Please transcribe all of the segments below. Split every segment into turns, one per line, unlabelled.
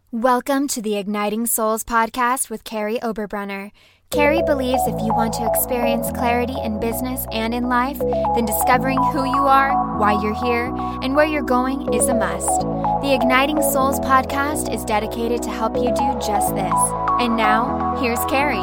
Welcome to the Igniting Souls podcast with Carrie Oberbrunner. Carrie believes if you want to experience clarity in business and in life, then discovering who you are, why you're here, and where you're going is a must. The Igniting Souls podcast is dedicated to help you do just this. And now, here's Carrie.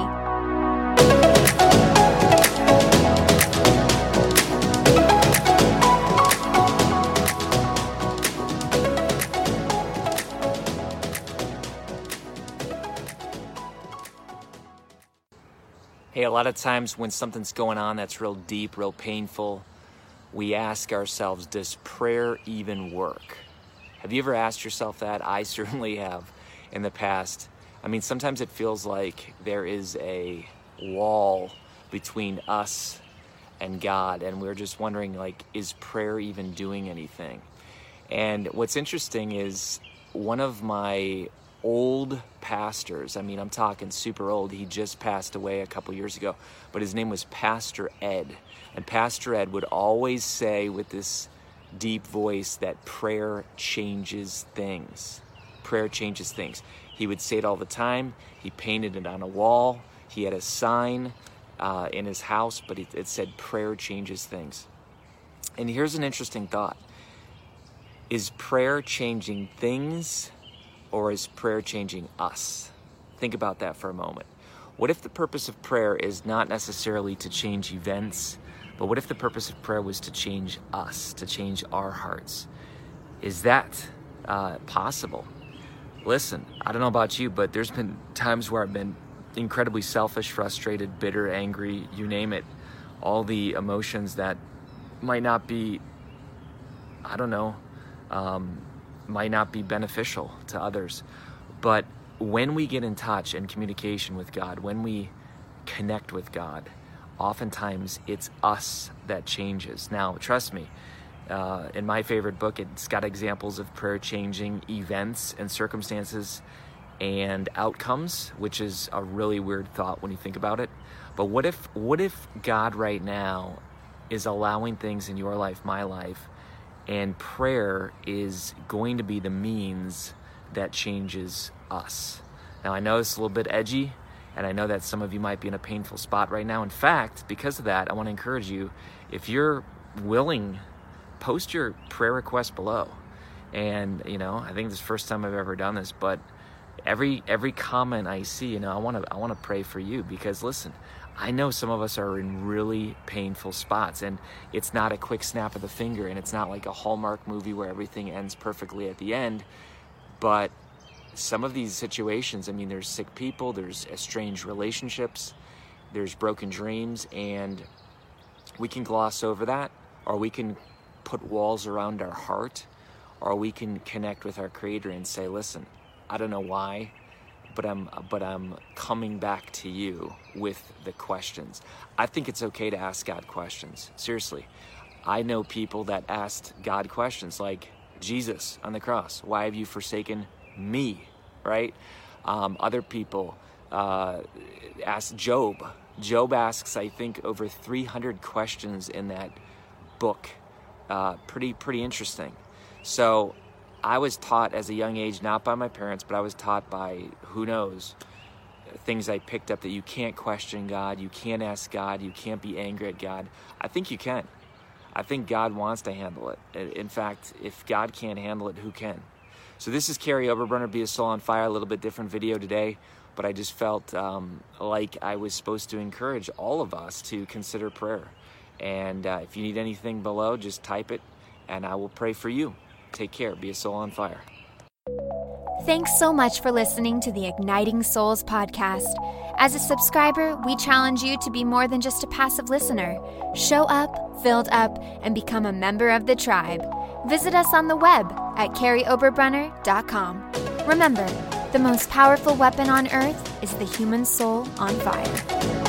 Hey, a lot of times when something's going on that's real deep, real painful, we ask ourselves, does prayer even work? Have you ever asked yourself that? I certainly have in the past. I mean, sometimes it feels like there is a wall between us and God, and we're just wondering, like, is prayer even doing anything? And what's interesting is one of my old pastors, I mean, I'm talking super old. He just passed away a couple years ago, but his name was Pastor Ed. And Pastor Ed would always say with this deep voice that prayer changes things. Prayer changes things. He would say it all the time. He painted it on a wall. He had a sign in his house, but it said prayer changes things. And here's an interesting thought. Is prayer changing things, or is prayer changing us? Think about that for a moment. What if the purpose of prayer is not necessarily to change events, but what if the purpose of prayer was to change us, to change our hearts? Is that possible? Listen, I don't know about you, but there's been times where I've been incredibly selfish, frustrated, bitter, angry, you name it. All the emotions that might not be, might not be beneficial to others. But when we get in touch and communication with God, when we connect with God, oftentimes it's us that changes. Now, trust me, in my favorite book, it's got examples of prayer changing events and circumstances and outcomes, which is a really weird thought when you think about it. But what if God right now is allowing things in your life, my life, and prayer is going to be the means that changes us? Now, I know it's a little bit edgy, and I know that some of you might be in a painful spot right now. In fact, because of that, I want to encourage you, if you're willing, post your prayer request below. And, I think this is the first time I've ever done this, but every comment I see, I want to pray for you, because listen, I know some of us are in really painful spots, and it's not a quick snap of the finger, and it's not like a Hallmark movie where everything ends perfectly at the end. But some of these situations, I mean, there's sick people, there's estranged relationships, there's broken dreams, and we can gloss over that, or we can put walls around our heart, or we can connect with our Creator and say, listen, I don't know why, but I'm coming back to you with the questions. I think it's okay to ask God questions. Seriously. I know people that asked God questions like, Jesus on the cross, why have you forsaken me, right? Other people asked Job. Job asks, I think, over 300 questions in that book. Pretty interesting. So I was taught as a young age, not by my parents, but I was taught by, who knows, things I picked up, that you can't question God, you can't ask God, you can't be angry at God. I think you can. I think God wants to handle it. In fact, if God can't handle it, who can? So this is Carrie Oberbrunner, Be a Soul on Fire, a little bit different video today, but I just felt like I was supposed to encourage all of us to consider prayer. And if you need anything below, just type it, and I will pray for you. Take care. Be a soul on fire.
Thanks so much for listening to the Igniting Souls podcast. As a subscriber, we challenge you to be more than just a passive listener. Show up, filled up, and become a member of the tribe. Visit us on the web at carrieoberbrunner.com. Remember, the most powerful weapon on earth is the human soul on fire.